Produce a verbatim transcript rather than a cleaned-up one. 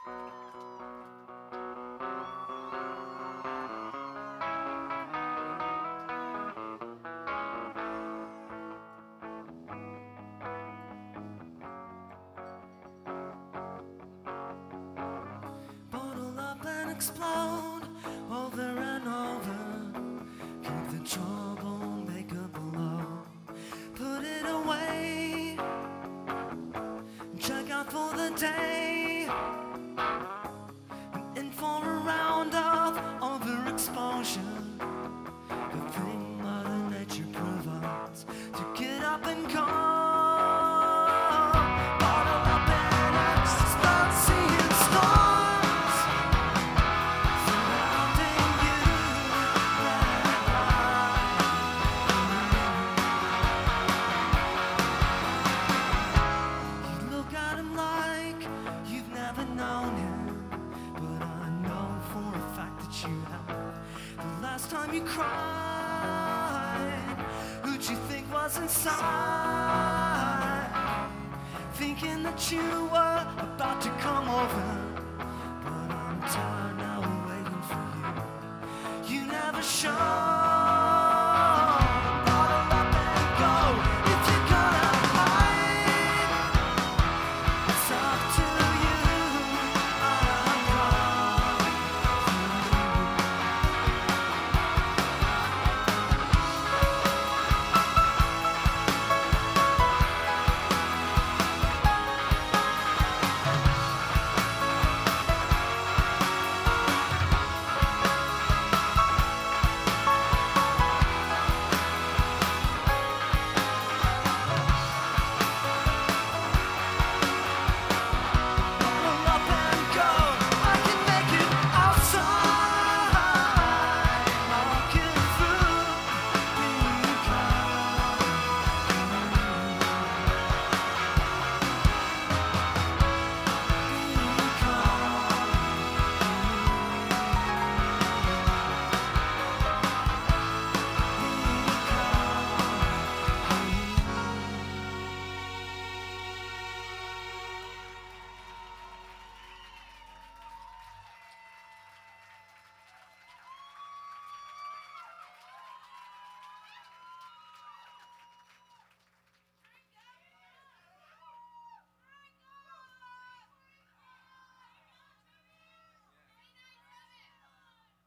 Bottle up and explode over and over. Keep the trouble, make a blow. Put it away. Check out for the day. In for a round of overexposure. The thing Mother Nature provides to get up and go. Bottle up and explode, seeing storms surrounding you. You look at him like you've never known him, but I know for a fact that you have. The last time you cried, who'd you think was inside? Thinking that you were about to come over, but I'm tired now, waiting for you. You never showed.